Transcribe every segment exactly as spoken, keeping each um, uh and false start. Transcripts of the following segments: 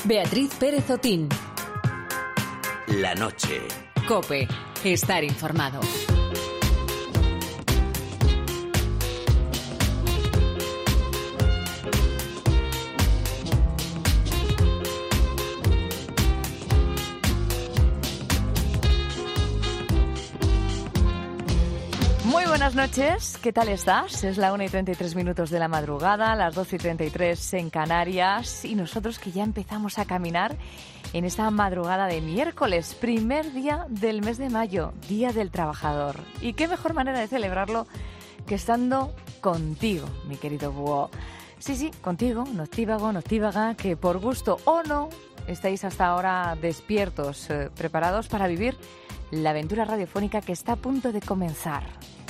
Beatriz Pérez Otín. La noche. COPE. Estar informado. Muy buenas noches, ¿qué tal estás? Es la una y treinta y tres minutos de la madrugada, las doce y treinta y tres en Canarias y nosotros que ya empezamos a caminar en esta madrugada de miércoles, primer día del mes de mayo, Día del Trabajador. Y qué mejor manera de celebrarlo que estando contigo, mi querido búho. Sí, sí, contigo, noctívago, noctívaga, que por gusto o no estáis hasta ahora despiertos, eh, preparados para vivir la aventura radiofónica que está a punto de comenzar.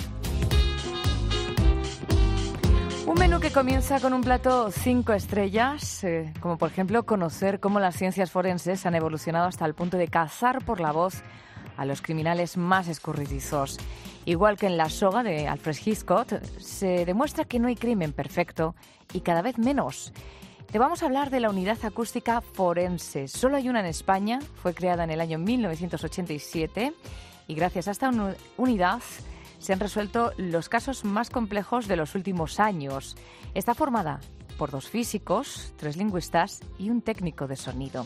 Un menú que comienza con un plato cinco estrellas, eh, como por ejemplo conocer cómo las ciencias forenses han evolucionado hasta el punto de cazar por la voz a los criminales más escurridizos. Igual que en La soga de Alfred Hitchcock, se demuestra que no hay crimen perfecto y cada vez menos. Te vamos a hablar de la unidad acústica forense. Solo hay una en España, fue creada en el año mil novecientos ochenta y siete y gracias a esta unu- unidad se han resuelto los casos más complejos de los últimos años. Está formada por dos físicos, tres lingüistas y un técnico de sonido.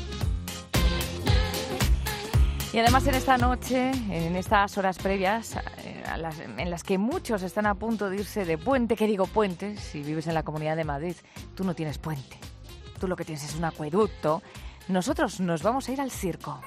Y además en esta noche, en estas horas previas, eh, a las, en las que muchos están a punto de irse de puente, que digo puente, si vives en la Comunidad de Madrid, tú no tienes puente, tú lo que tienes es un acueducto, nosotros nos vamos a ir al circo.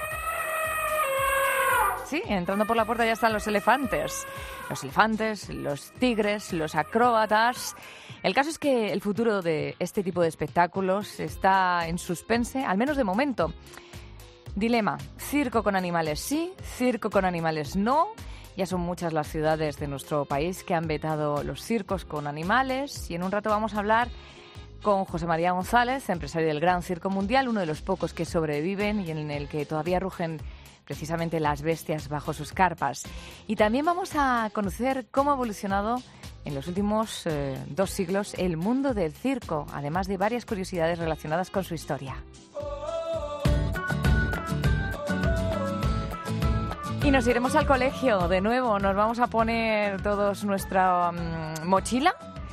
Sí, entrando por la puerta ya están los elefantes. Los elefantes, los tigres, los acróbatas. El caso es que el futuro de este tipo de espectáculos está en suspense, al menos de momento. Dilema, circo con animales sí, circo con animales no. Ya son muchas las ciudades de nuestro país que han vetado los circos con animales. Y en un rato vamos a hablar con José María González, empresario del Gran Circo Mundial, uno de los pocos que sobreviven y en el que todavía rugen precisamente las bestias bajo sus carpas. Y también vamos a conocer cómo ha evolucionado en los últimos eh, dos siglos el mundo del circo, además de varias curiosidades relacionadas con su historia. Y nos iremos al colegio de nuevo, nos vamos a poner todos nuestra um, mochila.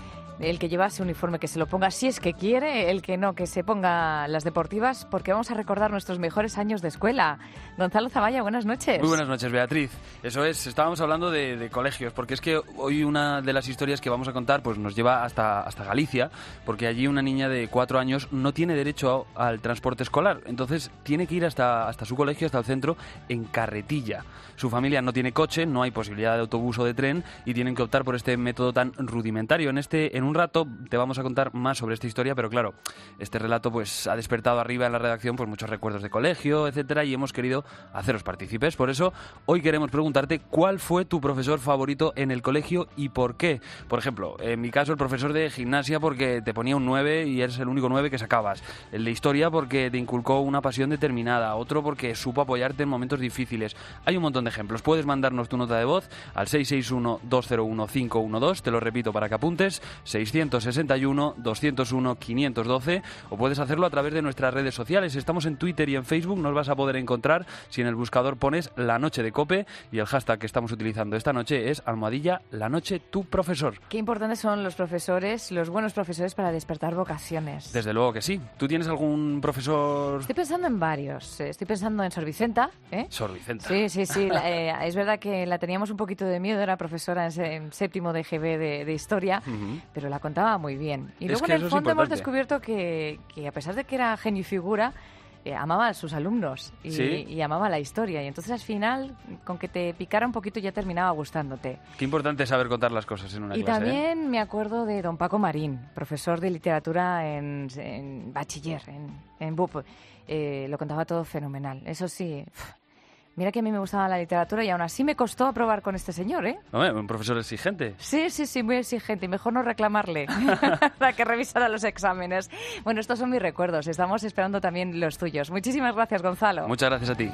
El que lleva ese uniforme que se lo ponga si es que quiere, el que no, que se ponga las deportivas, porque vamos a recordar nuestros mejores años de escuela. Gonzalo Zavalla, buenas noches. Muy buenas noches, Beatriz. Eso es, estábamos hablando de, de colegios, porque es que hoy una de las historias que vamos a contar pues nos lleva hasta, hasta Galicia, porque allí una niña de cuatro años no tiene derecho a, al transporte escolar, entonces tiene que ir hasta, hasta su colegio, hasta el centro, en carretilla. Su familia no tiene coche, no hay posibilidad de autobús o de tren y tienen que optar por este método tan rudimentario. En este, en un rato te vamos a contar más sobre esta historia, pero claro, este relato pues ha despertado arriba en la redacción pues muchos recuerdos de colegio, etcétera, y hemos querido haceros partícipes. Por eso hoy queremos preguntarte cuál fue tu profesor favorito en el colegio y por qué. Por ejemplo, en mi caso el profesor de gimnasia porque te ponía un nueve y eres el único nueve que sacabas. El de historia porque te inculcó una pasión determinada. Otro porque supo apoyarte en momentos difíciles. Hay un montón de ejemplos. Puedes mandarnos tu nota de voz al seis seis uno, dos cero uno, cinco uno dos, te lo repito para que apuntes, seiscientos sesenta y uno, doscientos uno, quinientos doce, o puedes hacerlo a través de nuestras redes sociales. Estamos en Twitter y en Facebook, nos vas a poder encontrar si en el buscador pones La Noche de COPE y el hashtag que estamos utilizando esta noche es almohadilla La Noche Tu Profesor. Qué importantes son los profesores, los buenos profesores para despertar vocaciones. Desde luego que sí. ¿Tú tienes algún profesor? Estoy pensando en varios. Estoy pensando en Sor Vicenta, ¿eh? Sor Vicenta. Sí, sí, sí. La, eh, es verdad que la teníamos un poquito de miedo, era profesora en, se, en séptimo de G B de, de Historia, uh-huh. pero la contaba muy bien. Y luego en el fondo hemos descubierto que, que a pesar de que era genio y figura, eh, amaba a sus alumnos y, ¿Sí? y amaba la historia. Y entonces al final, con que te picara un poquito ya terminaba gustándote. Qué importante es saber contar las cosas en una y clase. Y también ¿eh? me acuerdo de don Paco Marín, profesor de literatura en, en bachiller, en, en B U P. Eh, lo contaba todo fenomenal. Eso sí... Pff, mira que a mí me gustaba la literatura y aún así me costó aprobar con este señor, ¿eh? Hombre, un profesor exigente. Sí, sí, sí, muy exigente. Y mejor no reclamarle para que revisara los exámenes. Bueno, estos son mis recuerdos. Estamos esperando también los tuyos. Muchísimas gracias, Gonzalo. Muchas gracias a ti.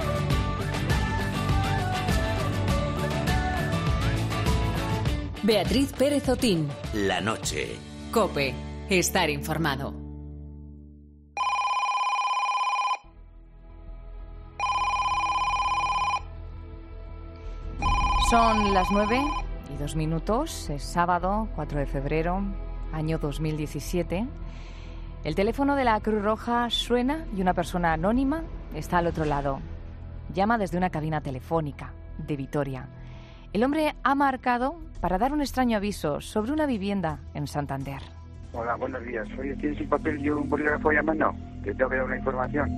Beatriz Pérez Otín. La noche. COPE. Estar informado. Son las nueve y dos minutos, es sábado cuatro de febrero, año dos mil diecisiete. El teléfono de la Cruz Roja suena y una persona anónima está al otro lado. Llama desde una cabina telefónica de Vitoria. El hombre ha marcado para dar un extraño aviso sobre una vivienda en Santander. Hola, buenos días. Oye, ¿tienes un papel y un bolígrafo llamando? Te tengo que dar una información.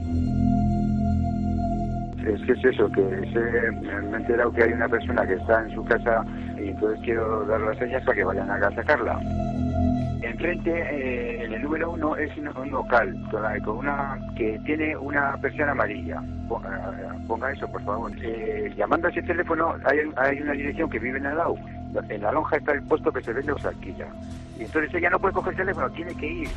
Es que es eso, que sé, me he enterado que hay una persona que está en su casa y entonces quiero dar las señas para que vayan a sacarla. Enfrente, eh, en el número uno, es un, un local con una que tiene una persiana amarilla. Ponga, ponga eso, por favor. Eh, llamando a ese teléfono, hay, hay una dirección que vive en el lado. En la lonja está el puesto que se vende o se alquila. Y entonces ella no puede coger el teléfono, tiene que ir.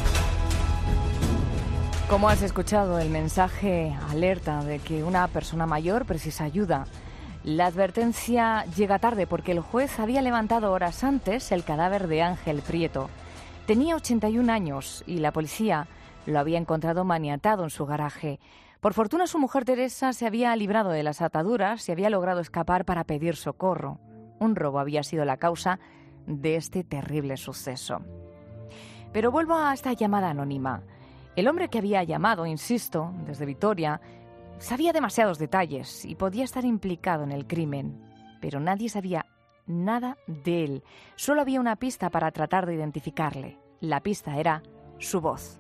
Como has escuchado, el mensaje alerta de que una persona mayor precisa ayuda. La advertencia llega tarde porque el juez había levantado horas antes el cadáver de Ángel Prieto. Tenía ochenta y un años y la policía lo había encontrado maniatado en su garaje. Por fortuna, su mujer Teresa se había librado de las ataduras y había logrado escapar para pedir socorro. Un robo había sido la causa de este terrible suceso. Pero vuelvo a esta llamada anónima. El hombre que había llamado, insisto, desde Vitoria, sabía demasiados detalles y podía estar implicado en el crimen, pero nadie sabía nada de él. Solo había una pista para tratar de identificarle. La pista era su voz.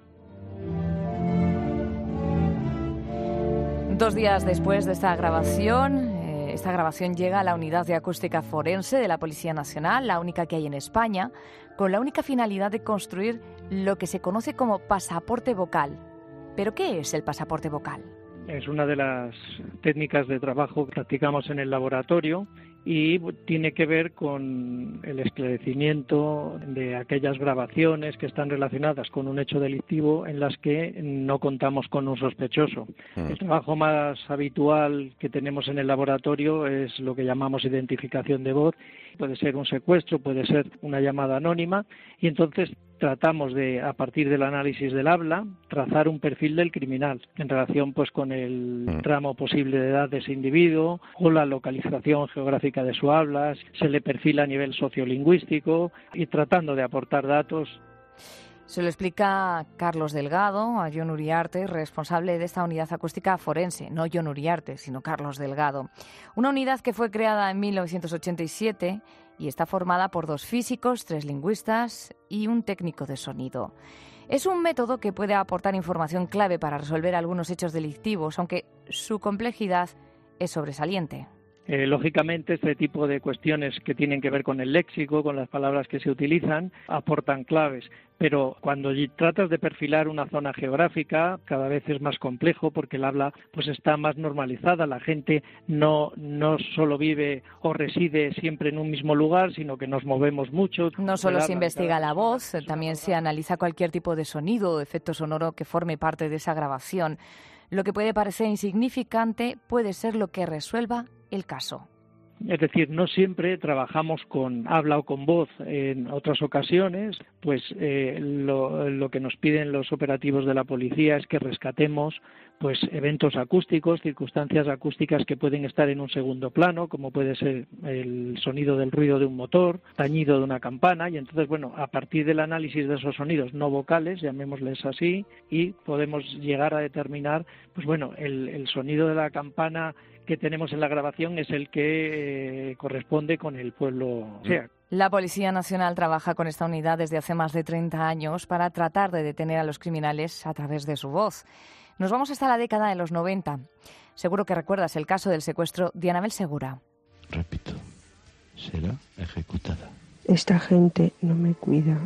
Dos días después de esta grabación, eh, esta grabación llega a la Unidad de Acústica Forense de la Policía Nacional, la única que hay en España, con la única finalidad de construir lo que se conoce como pasaporte vocal. ¿Pero qué es el pasaporte vocal? Es una de las técnicas de trabajo que practicamos en el laboratorio y tiene que ver con el esclarecimiento de aquellas grabaciones que están relacionadas con un hecho delictivo en las que no contamos con un sospechoso. Mm. El trabajo más habitual que tenemos en el laboratorio es lo que llamamos identificación de voz. Puede ser un secuestro, puede ser una llamada anónima y entonces tratamos de, a partir del análisis del habla, trazar un perfil del criminal en relación pues con el tramo posible de edad de ese individuo o la localización geográfica de su habla, se le perfila a nivel sociolingüístico y tratando de aportar datos. Se lo explica Carlos Delgado a Jon Uriarte, responsable de esta unidad acústica forense, no Jon Uriarte, sino Carlos Delgado. Una unidad que fue creada en mil novecientos ochenta y siete y está formada por dos físicos, tres lingüistas y un técnico de sonido. Es un método que puede aportar información clave para resolver algunos hechos delictivos, aunque su complejidad es sobresaliente. Eh, lógicamente, este tipo de cuestiones que tienen que ver con el léxico, con las palabras que se utilizan, aportan claves. Pero cuando tratas de perfilar una zona geográfica, cada vez es más complejo porque el habla pues está más normalizada. La gente no, no solo vive o reside siempre en un mismo lugar, sino que nos movemos mucho. No solo se investiga la voz, también se analiza cualquier tipo de sonido o efecto sonoro que forme parte de esa grabación. Lo que puede parecer insignificante puede ser lo que resuelva el caso. Es decir, no siempre trabajamos con habla o con voz. En otras ocasiones, pues eh, lo, lo que nos piden los operativos de la policía es que rescatemos pues eventos acústicos, circunstancias acústicas que pueden estar en un segundo plano, como puede ser el sonido del ruido de un motor, tañido de una campana, y entonces, bueno, a partir del análisis de esos sonidos no vocales, llamémosles así, y podemos llegar a determinar, pues bueno, el, el sonido de la campana que tenemos en la grabación es el que eh, corresponde con el pueblo. O sea, la Policía Nacional trabaja con esta unidad desde hace más de treinta años para tratar de detener a los criminales a través de su voz. Nos vamos hasta la década de los noventa. Seguro que recuerdas el caso del secuestro de Anabel Segura. Repito, será ejecutada. Esta gente no me cuida.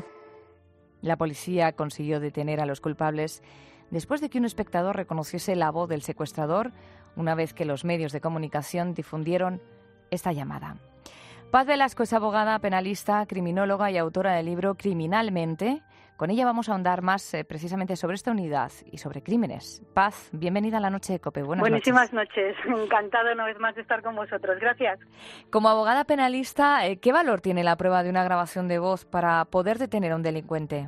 La policía consiguió detener a los culpables después de que un espectador reconociese la voz del secuestrador una vez que los medios de comunicación difundieron esta llamada. Paz Velasco es abogada, penalista, criminóloga y autora del libro Criminalmente. Con ella vamos a ahondar más eh, precisamente sobre esta unidad y sobre crímenes. Paz, bienvenida a la Noche de COPE. Buenas Buenísimas noches. noches. Encantado una vez más de estar con vosotros. Gracias. Como abogada penalista, eh, ¿qué valor tiene la prueba de una grabación de voz para poder detener a un delincuente?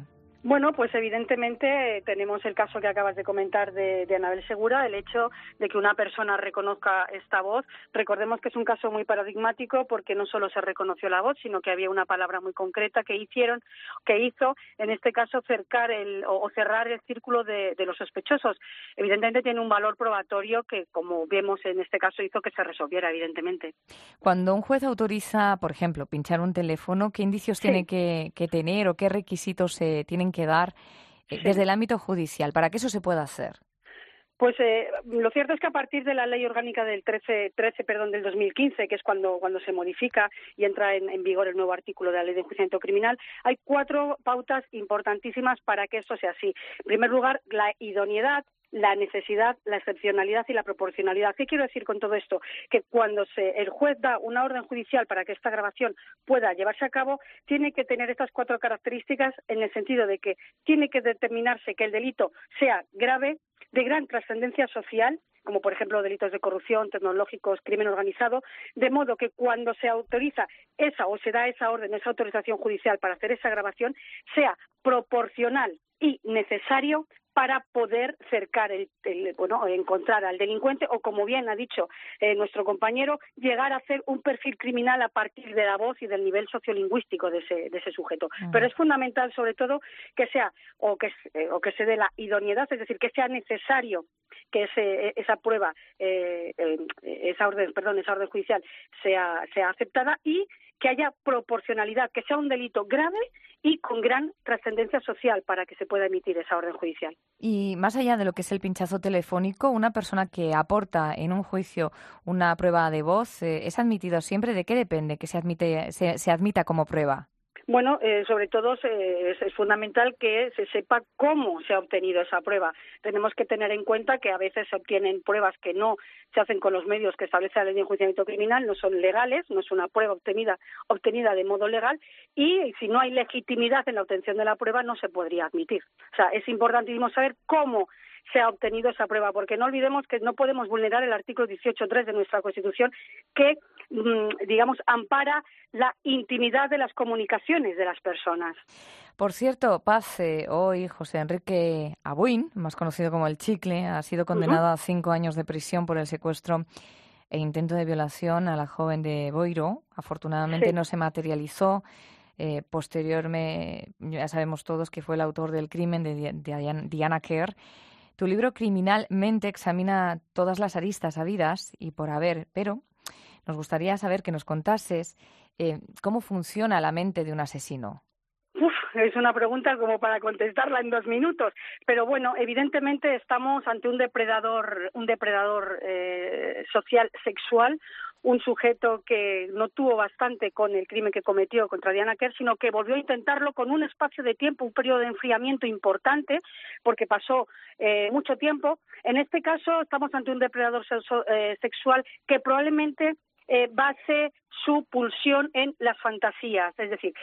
Bueno, pues evidentemente eh, tenemos el caso que acabas de comentar de, de Anabel Segura, el hecho de que una persona reconozca esta voz. Recordemos que es un caso muy paradigmático porque no solo se reconoció la voz, sino que había una palabra muy concreta que hicieron, que hizo, en este caso, cercar el, o, o cerrar el círculo de, de los sospechosos. Evidentemente tiene un valor probatorio que, como vemos en este caso, hizo que se resolviera, evidentemente. Cuando un juez autoriza, por ejemplo, pinchar un teléfono, ¿qué indicios sí. tiene que, que tener o qué requisitos se tienen que dar eh, sí. desde el ámbito judicial para que eso se pueda hacer? Pues eh, lo cierto es que a partir de la ley orgánica del trece, trece perdón, del dos mil quince, que es cuando, cuando se modifica y entra en, en vigor el nuevo artículo de la ley de enjuiciamiento criminal, hay cuatro pautas importantísimas para que esto sea así. En primer lugar, la idoneidad, la necesidad, la excepcionalidad y la proporcionalidad. ¿Qué quiero decir con todo esto? Que cuando se, el juez da una orden judicial para que esta grabación pueda llevarse a cabo, tiene que tener estas cuatro características en el sentido de que tiene que determinarse que el delito sea grave, de gran trascendencia social, como por ejemplo delitos de corrupción, tecnológicos, crimen organizado, de modo que cuando se autoriza esa o se da esa orden, esa autorización judicial para hacer esa grabación, sea proporcional y necesario para poder cercar, el, el, bueno, encontrar al delincuente o, como bien ha dicho eh, nuestro compañero, llegar a hacer un perfil criminal a partir de la voz y del nivel sociolingüístico de ese, de ese sujeto. Uh-huh. Pero es fundamental, sobre todo, que sea o que, eh, o que se dé la idoneidad, es decir, que sea necesario que ese, esa prueba, eh, eh, esa orden, perdón, esa orden judicial sea, sea aceptada y que haya proporcionalidad, que sea un delito grave y con gran trascendencia social para que se pueda emitir esa orden judicial. Y más allá de lo que es el pinchazo telefónico, una persona que aporta en un juicio una prueba de voz, eh, ¿es admitido siempre? ¿De qué depende que se admite se, se admita como prueba? Bueno, eh, sobre todo eh, es, es fundamental que se sepa cómo se ha obtenido esa prueba. Tenemos que tener en cuenta que a veces se obtienen pruebas que no se hacen con los medios que establece la ley de enjuiciamiento criminal, no son legales, no es una prueba obtenida obtenida de modo legal y si no hay legitimidad en la obtención de la prueba no se podría admitir. O sea, es importantísimo saber cómo se ha obtenido esa prueba, porque no olvidemos que no podemos vulnerar el artículo dieciocho punto tres de nuestra Constitución que, digamos, ampara la intimidad de las comunicaciones de las personas. Por cierto, Paz, eh, hoy José Enrique Abuin, más conocido como El Chicle, ha sido condenado uh-huh. a cinco años de prisión por el secuestro e intento de violación a la joven de Boiro. Afortunadamente sí. no se materializó. Eh, posteriormente, ya sabemos todos que fue el autor del crimen de, de Diana Kerr. Tu libro Criminalmente examina todas las aristas habidas y por haber, pero nos gustaría saber que nos contases eh, cómo funciona la mente de un asesino. Uf, es una pregunta como para contestarla en dos minutos, pero bueno, evidentemente estamos ante un depredador, un depredador eh, social sexual, un sujeto que no tuvo bastante con el crimen que cometió contra Diana Kerr, sino que volvió a intentarlo con un espacio de tiempo, un periodo de enfriamiento importante, porque pasó eh, mucho tiempo. En este caso estamos ante un depredador sexo, eh, sexual que probablemente eh, base su pulsión en las fantasías, es decir,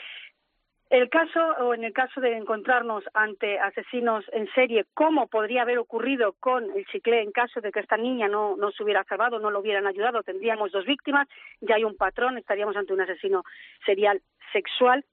el caso, o en el caso de encontrarnos ante asesinos en serie, como podría haber ocurrido con el Chicle en caso de que esta niña no, no se hubiera salvado, no lo hubieran ayudado, tendríamos dos víctimas, ya hay un patrón, estaríamos ante un asesino serial sexual.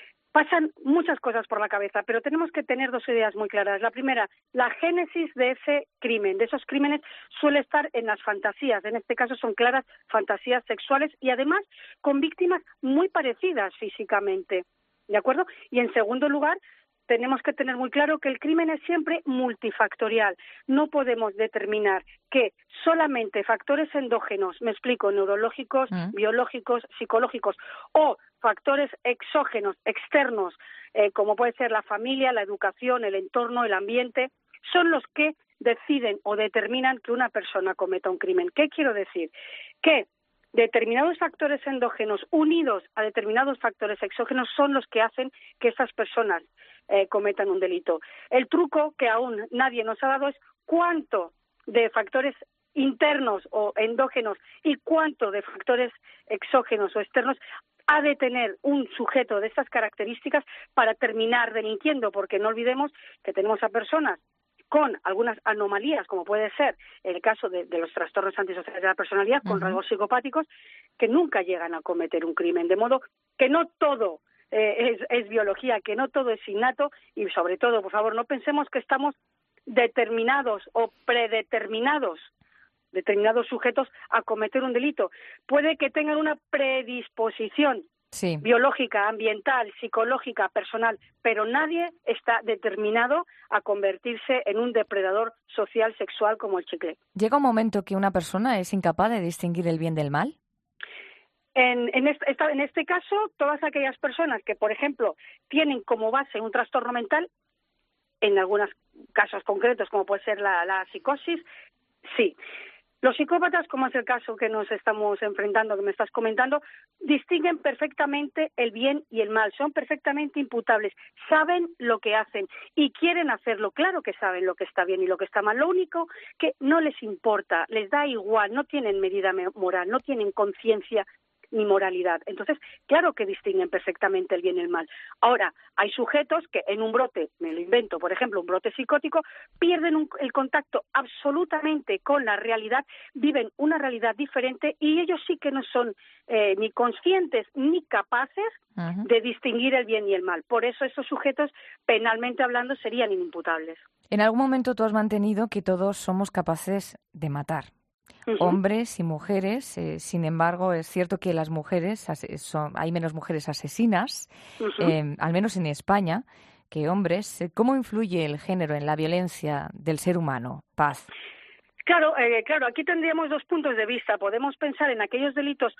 Pasan muchas cosas por la cabeza, pero tenemos que tener dos ideas muy claras. La primera, la génesis de ese crimen, de esos crímenes, suele estar en las fantasías. En este caso son claras fantasías sexuales y además con víctimas muy parecidas físicamente. ¿De acuerdo? Y en segundo lugar, tenemos que tener muy claro que el crimen es siempre multifactorial. No podemos determinar que solamente factores endógenos, me explico, neurológicos, mm. biológicos, psicológicos, o factores exógenos, externos, eh, como puede ser la familia, la educación, el entorno, el ambiente, son los que deciden o determinan que una persona cometa un crimen. ¿Qué quiero decir? Que determinados factores endógenos unidos a determinados factores exógenos son los que hacen que estas personas eh, cometan un delito. El truco que aún nadie nos ha dado es cuánto de factores internos o endógenos y cuánto de factores exógenos o externos ha de tener un sujeto de estas características para terminar delinquiendo, porque no olvidemos que tenemos a personas con algunas anomalías, como puede ser el caso de, de los trastornos antisociales de la personalidad, con uh-huh. rasgos psicopáticos, que nunca llegan a cometer un crimen. De modo que no todo eh, es, es biología, que no todo es innato y sobre todo, por favor, no pensemos que estamos determinados o predeterminados, determinados sujetos a cometer un delito. Puede que tengan una predisposición sí. biológica, ambiental, psicológica, personal, pero nadie está determinado a convertirse en un depredador social sexual como el chicle. ¿Llega un momento que una persona es incapaz de distinguir el bien del mal? En, en, este, en este caso, todas aquellas personas que, por ejemplo, tienen como base un trastorno mental, en algunos casos concretos, como puede ser la, la psicosis, sí. Los psicópatas, como es el caso que nos estamos enfrentando, que me estás comentando, distinguen perfectamente el bien y el mal, son perfectamente imputables, saben lo que hacen y quieren hacerlo, claro que saben lo que está bien y lo que está mal, lo único que no les importa, les da igual, no tienen medida moral, no tienen conciencia ni moralidad. Entonces, claro que distinguen perfectamente el bien y el mal. Ahora, hay sujetos que en un brote, me lo invento, por ejemplo, un brote psicótico, pierden un, el contacto absolutamente con la realidad, viven una realidad diferente y ellos sí que no son eh, ni conscientes ni capaces uh-huh. de distinguir el bien y el mal. Por eso estos sujetos, penalmente hablando, serían inimputables. En algún momento tú has mantenido que todos somos capaces de matar. Uh-huh. Hombres y mujeres, eh, sin embargo, es cierto que las mujeres, son, hay menos mujeres asesinas, uh-huh. eh, al menos en España, que hombres. ¿Cómo influye el género en la violencia del ser humano? Paz. Claro, eh, claro, aquí tendríamos dos puntos de vista. Podemos pensar en aquellos delitos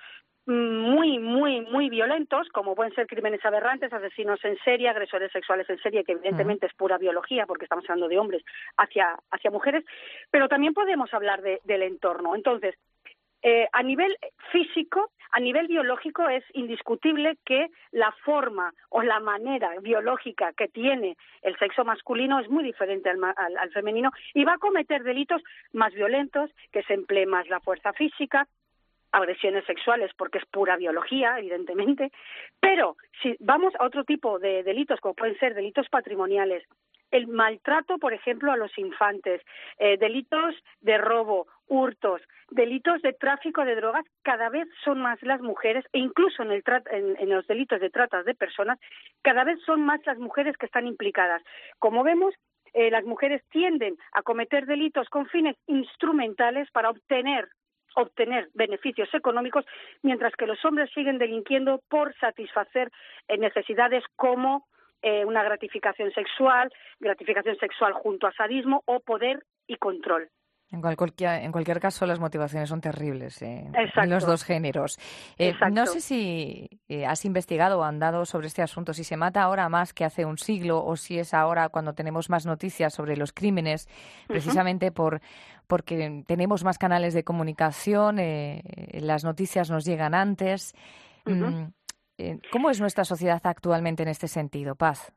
muy, muy, muy violentos, como pueden ser crímenes aberrantes, asesinos en serie, agresores sexuales en serie, que evidentemente uh-huh. es pura biología, porque estamos hablando de hombres hacia, hacia mujeres, pero también podemos hablar de, del entorno. Entonces, eh, a nivel físico, a nivel biológico, es indiscutible que la forma o la manera biológica que tiene el sexo masculino es muy diferente al, al, al femenino y va a cometer delitos más violentos, que se emplee más la fuerza física, agresiones sexuales porque es pura biología, evidentemente, pero si vamos a otro tipo de delitos, como pueden ser delitos patrimoniales, el maltrato, por ejemplo, a los infantes, eh, delitos de robo, hurtos, delitos de tráfico de drogas, cada vez son más las mujeres, e incluso en, el tra- en, en los delitos de trata de personas, cada vez son más las mujeres que están implicadas. Como vemos, eh, las mujeres tienden a cometer delitos con fines instrumentales para obtener obtener beneficios económicos, mientras que los hombres siguen delinquiendo por satisfacer eh, necesidades como eh, una gratificación sexual, gratificación sexual junto a sadismo o poder y control. En cualquier, en cualquier caso, las motivaciones son terribles eh, en los dos géneros. Eh, no sé si eh, has investigado o andado sobre este asunto, si se mata ahora más que hace un siglo o si es ahora cuando tenemos más noticias sobre los crímenes, precisamente uh-huh. por porque tenemos más canales de comunicación, eh, las noticias nos llegan antes. Uh-huh. Eh, ¿Cómo es nuestra sociedad actualmente en este sentido, Paz?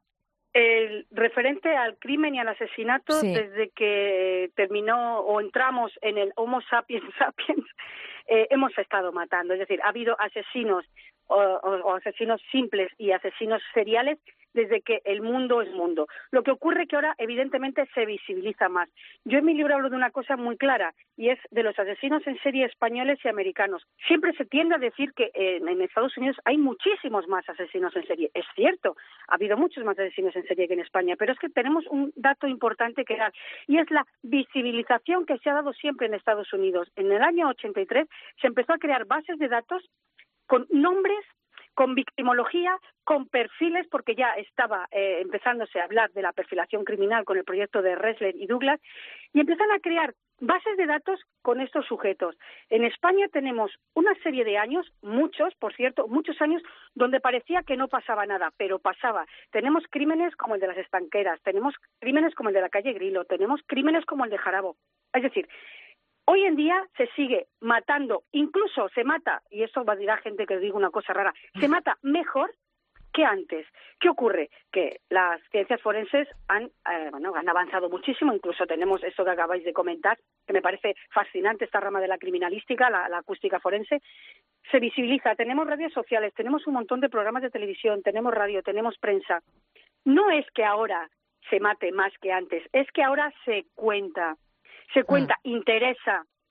El referente al crimen y al asesinato, sí. desde que terminó o entramos en el Homo sapiens sapiens, eh, hemos estado matando. Es decir, ha habido asesinos o, o, o asesinos simples y asesinos seriales desde que el mundo es mundo. Lo que ocurre que ahora, evidentemente, se visibiliza más. Yo en mi libro hablo de una cosa muy clara, y es de los asesinos en serie españoles y americanos. Siempre se tiende a decir que eh, en Estados Unidos hay muchísimos más asesinos en serie. Es cierto, ha habido muchos más asesinos en serie que en España, pero es que tenemos un dato importante que dar, y es la visibilización que se ha dado siempre en Estados Unidos. En el año ochenta y tres se empezó a crear bases de datos con nombres, con victimología, con perfiles, porque ya estaba eh, empezándose a hablar de la perfilación criminal con el proyecto de Ressler y Douglas, y empiezan a crear bases de datos con estos sujetos. En España tenemos una serie de años, muchos, por cierto, muchos años, donde parecía que no pasaba nada, pero pasaba. Tenemos crímenes como el de las estanqueras, tenemos crímenes como el de la calle Grilo, tenemos crímenes como el de Jarabo. Es decir, hoy en día se sigue matando, incluso se mata, y esto va a decir a gente que digo una cosa rara, se mata mejor que antes. ¿Qué ocurre? Que las ciencias forenses han, eh, bueno, han avanzado muchísimo, incluso tenemos esto que acabáis de comentar, que me parece fascinante, esta rama de la criminalística, la, la acústica forense, se visibiliza, tenemos redes sociales, tenemos un montón de programas de televisión, tenemos radio, tenemos prensa. No es que ahora se mate más que antes, es que ahora se cuenta. Se cuenta, mm. interesa,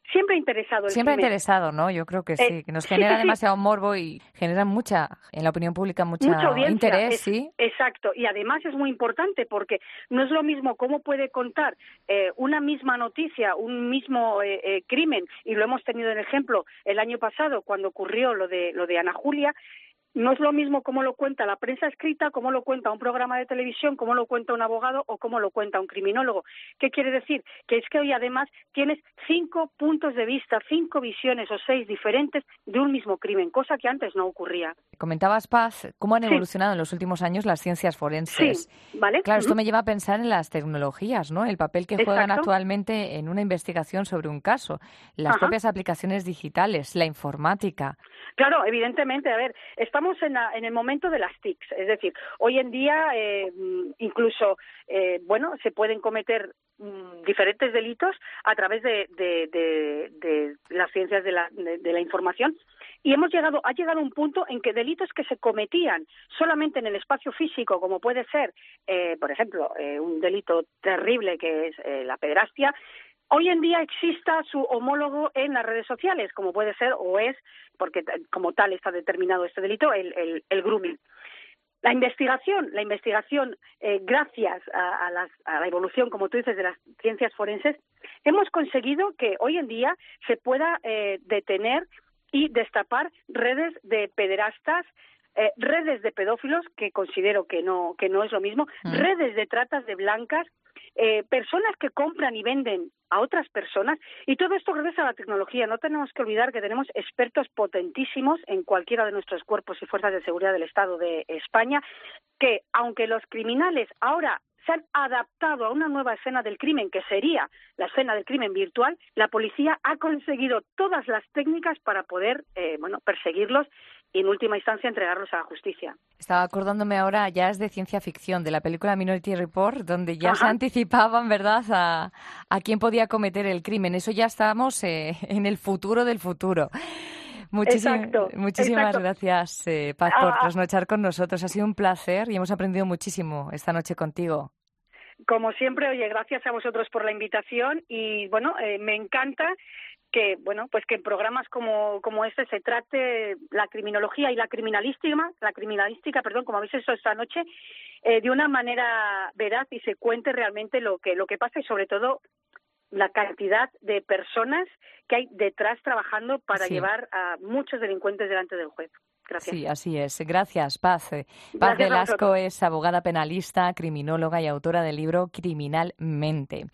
siempre ha interesado el Siempre ha crimen. interesado, ¿no? Yo creo que sí, Eh, que nos sí, genera sí, sí. demasiado morbo y genera mucha, en la opinión pública, mucha, Mucha audiencia. interés, Es- sí. Exacto, y además es muy importante porque no es lo mismo cómo puede contar eh, una misma noticia, un mismo eh, eh, crimen, y lo hemos tenido en ejemplo el año pasado cuando ocurrió lo de lo de Ana Julia. No es lo mismo cómo lo cuenta la prensa escrita, cómo lo cuenta un programa de televisión, cómo lo cuenta un abogado o cómo lo cuenta un criminólogo. ¿Qué quiere decir? Que es que hoy además tienes cinco puntos de vista, cinco visiones o seis diferentes de un mismo crimen, cosa que antes no ocurría. Comentabas, Paz, cómo han Sí. evolucionado en los últimos años las ciencias forenses. Sí, ¿vale? Claro, esto Ujú. me lleva a pensar en las tecnologías, ¿no? El papel que juegan Exacto. actualmente en una investigación sobre un caso, las Ajá. propias aplicaciones digitales, la informática. Claro, evidentemente, a ver, estamos en, la- en el momento de las T I Cs, es decir, hoy en día eh, incluso, eh, bueno, se pueden cometer mm, diferentes delitos a través de, de, de, de las ciencias de la, de, de la información. Y hemos llegado, ha llegado un punto en que delitos que se cometían solamente en el espacio físico, como puede ser, eh, por ejemplo, eh, un delito terrible que es eh, la pederastia, hoy en día exista su homólogo en las redes sociales, como puede ser o es, porque t- como tal está determinado este delito, el, el, el grooming. La investigación, la investigación, eh, gracias a, a, las, a la evolución, como tú dices, de las ciencias forenses, hemos conseguido que hoy en día se pueda eh, detener y destapar redes de pederastas, eh, redes de pedófilos, que considero que no que no es lo mismo, Mm. redes de tratas de blancas, eh, personas que compran y venden a otras personas, y todo esto gracias a la tecnología. No tenemos que olvidar que tenemos expertos potentísimos en cualquiera de nuestros cuerpos y fuerzas de seguridad del Estado de España, que aunque los criminales ahora se han adaptado a una nueva escena del crimen, que sería la escena del crimen virtual, la policía ha conseguido todas las técnicas para poder eh, bueno, perseguirlos y, en última instancia, entregarlos a la justicia. Estaba acordándome ahora, ya es de ciencia ficción, de la película Minority Report, donde ya se Ajá. anticipaban, ¿verdad?, a, a quién podía cometer el crimen. Eso ya estamos eh, en el futuro del futuro. Muchísim- Exacto, muchísimas exacto. gracias, eh, Paz, por Ah, ah. trasnochar con nosotros. Ha sido un placer y hemos aprendido muchísimo esta noche contigo. Como siempre, oye, gracias a vosotros por la invitación y, bueno, eh, me encanta que, bueno, pues que en programas como, como este se trate la criminología y la criminalística, la criminalística, perdón, como habéis hecho esta noche, eh, de una manera veraz y se cuente realmente lo que, lo que pasa y, sobre todo, la cantidad de personas que hay detrás trabajando para Sí. llevar a muchos delincuentes delante del juez. Gracias. Sí, así es. Gracias, Paz. Eh, Paz Gracias a Velasco vosotros. es abogada penalista, criminóloga y autora del libro Criminalmente.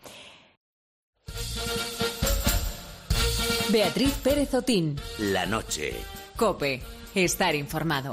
Beatriz Pérez Otín. La noche. COPE. Estar informado.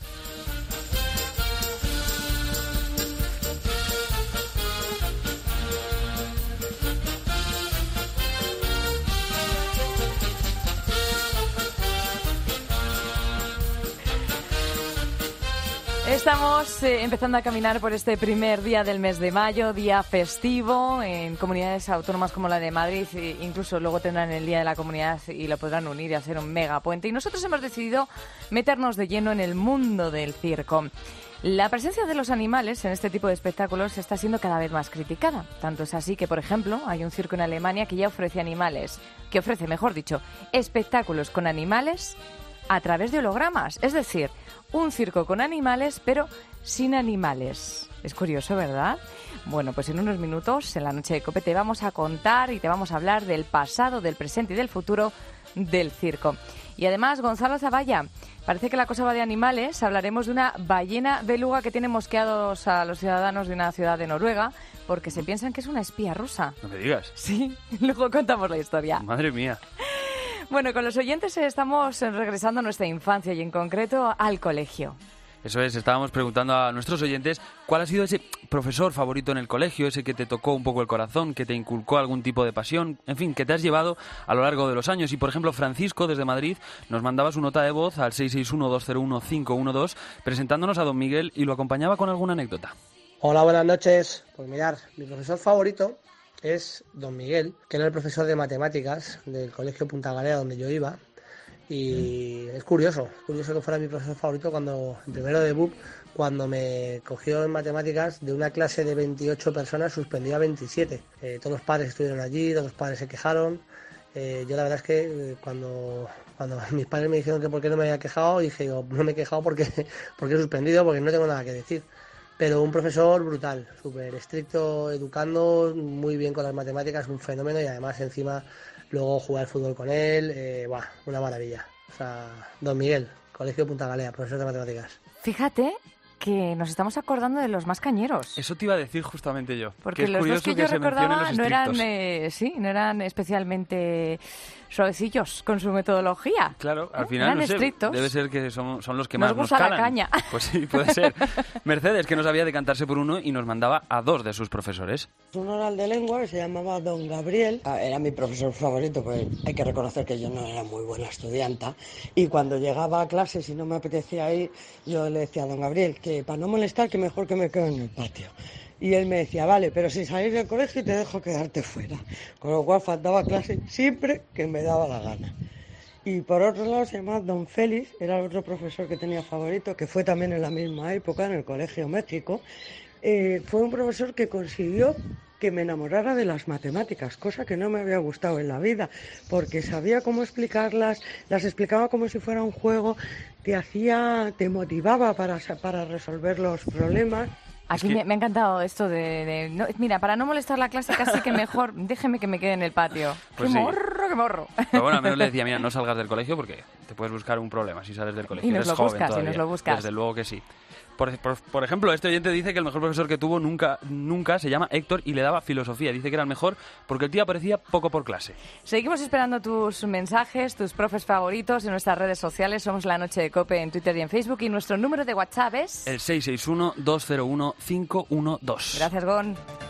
Estamos eh, empezando a caminar por este primer día del mes de mayo, día festivo en comunidades autónomas como la de Madrid, e incluso luego tendrán el Día de la Comunidad y lo podrán unir y hacer un mega puente. Y nosotros hemos decidido meternos de lleno en el mundo del circo. La presencia de los animales en este tipo de espectáculos está siendo cada vez más criticada. Tanto es así que, por ejemplo, hay un circo en Alemania que ya ofrece animales, que ofrece, mejor dicho, espectáculos con animales a través de hologramas. Es decir, un circo con animales, pero sin animales. Es curioso, ¿verdad? Bueno, pues en unos minutos, en la noche de COPE, te vamos a contar y te vamos a hablar del pasado, del presente y del futuro del circo. Y además, Gonzalo Zavalla, parece que la cosa va de animales. Hablaremos de una ballena beluga que tiene mosqueados a los ciudadanos de una ciudad de Noruega porque se piensan que es una espía rusa. No me digas. Sí, luego contamos la historia. Madre mía. Bueno, con los oyentes estamos regresando a nuestra infancia y en concreto al colegio. Eso es, estábamos preguntando a nuestros oyentes cuál ha sido ese profesor favorito en el colegio, ese que te tocó un poco el corazón, que te inculcó algún tipo de pasión, en fin, que te has llevado a lo largo de los años. Y, por ejemplo, Francisco, desde Madrid, nos mandaba su nota de voz al seis seis uno, dos cero uno, cinco uno dos, presentándonos a don Miguel y lo acompañaba con alguna anécdota. Hola, buenas noches. Pues mirad, mi profesor favorito es don Miguel, que era el profesor de matemáticas del colegio Punta Galea donde yo iba. Y es curioso, es curioso que fuera mi profesor favorito cuando, en primero de B U P, cuando me cogió en matemáticas, de una clase de veintiocho personas suspendió a veintisiete. Eh, todos los padres estuvieron allí, todos los padres se quejaron Eh, yo la verdad es que eh, cuando, cuando mis padres me dijeron que por qué no me había quejado, dije, yo, no me he quejado porque, porque he suspendido, porque no tengo nada que decir. Pero un profesor brutal, súper estricto, educando, muy bien con las matemáticas, un fenómeno, y además encima luego jugar al fútbol con él, eh, buah, una maravilla. O sea, don Miguel, Colegio Punta Galea, profesor de matemáticas. Fíjate que nos estamos acordando de los más cañeros. Eso te iba a decir justamente yo. Porque que es los dos que, que yo se recordaba los no eran, estrictos. eh, sí, no eran especialmente suavecillos con su metodología. Claro, al ¿Eh? final eran no sé, estrictos. debe ser que son, son los que Nos más gusta nos calan. la caña. Pues sí, puede ser. Mercedes, que no sabía decantarse por uno y nos mandaba a dos de sus profesores. Un oral de lengua que se llamaba don Gabriel. Era mi profesor favorito, pues hay que reconocer que yo no era muy buena estudianta. Y cuando llegaba a clase, si no me apetecía ir, yo le decía a don Gabriel que para no molestar, que mejor que me quedo en el patio. Y él me decía, vale, pero sin salir del colegio te dejo quedarte fuera. Con lo cual faltaba clase siempre que me daba la gana. Y por otro lado se llamaba don Félix, era el otro profesor que tenía favorito, que fue también en la misma época, en el Colegio México. Eh, fue un profesor que consiguió que me enamorara de las matemáticas, cosa que no me había gustado en la vida, porque sabía cómo explicarlas, las explicaba como si fuera un juego, te hacía, te motivaba para, para resolver los problemas. Aquí Es que- me, me ha encantado esto de... de- no, mira, para no molestar la clase casi que mejor déjeme que me quede en el patio. Pues ¡Qué sí. morro, qué morro! Pero bueno, al menos le decía, mira, no salgas del colegio porque te puedes buscar un problema si sales del colegio. Y nos Eres lo joven buscas, y todavía. nos lo buscas. Desde luego que sí. Por, por, por ejemplo, este oyente dice que el mejor profesor que tuvo nunca, nunca se llama Héctor y le daba filosofía. Dice que era el mejor porque el tío aparecía poco por clase. Seguimos esperando tus mensajes, tus profes favoritos en nuestras redes sociales. Somos La Noche de COPE en Twitter y en Facebook. Y nuestro número de WhatsApp es... El seis seis uno, dos cero uno, cinco uno dos. Gracias, Gon.